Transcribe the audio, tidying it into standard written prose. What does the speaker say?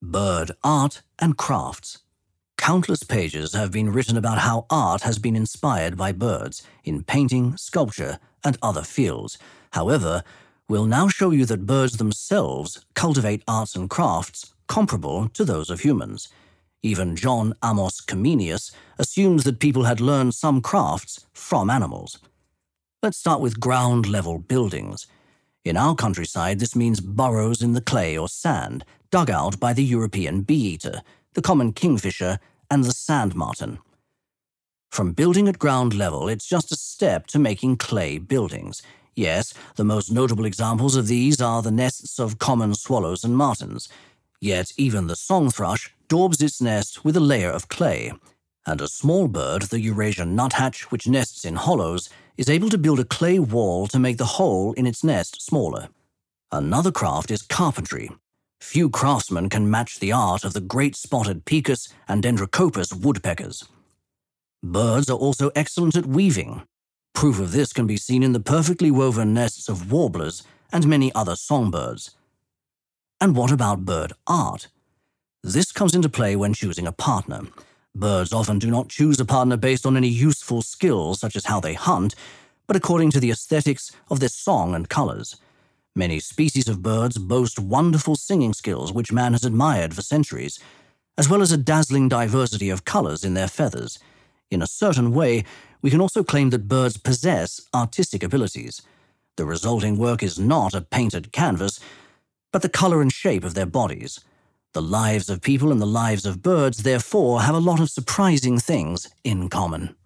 Bird art and crafts. Countless pages have been written about how art has been inspired by birds in painting, sculpture, and other fields. However, we'll now show you that birds themselves cultivate arts and crafts comparable to those of humans. Even John Amos Comenius assumes that people had learned some crafts from animals. Let's start with ground-level buildings. In our countryside, this means burrows in the clay or sand, dug out by the European bee-eater, the common kingfisher, and the sand martin. From building at ground level, it's just a step to making clay buildings. Yes, the most notable examples of these are the nests of common swallows and martins. Yet even the song thrush daubs its nest with a layer of clay, and a small bird, the Eurasian nuthatch, which nests in hollows, is able to build a clay wall to make the hole in its nest smaller. Another craft is carpentry. Few craftsmen can match the art of the great spotted picus and dendrocopus woodpeckers. Birds are also excellent at weaving. Proof of this can be seen in the perfectly woven nests of warblers and many other songbirds. And what about bird art? This comes into play when choosing a partner. Birds often do not choose a partner based on any useful skills such as how they hunt, but according to the aesthetics of their song and colors. Many species of birds boast wonderful singing skills which man has admired for centuries, as well as a dazzling diversity of colors in their feathers. In a certain way, we can also claim that birds possess artistic abilities. The resulting work is not a painted canvas, but the color and shape of their bodies. The lives of people and the lives of birds, therefore, have a lot of surprising things in common.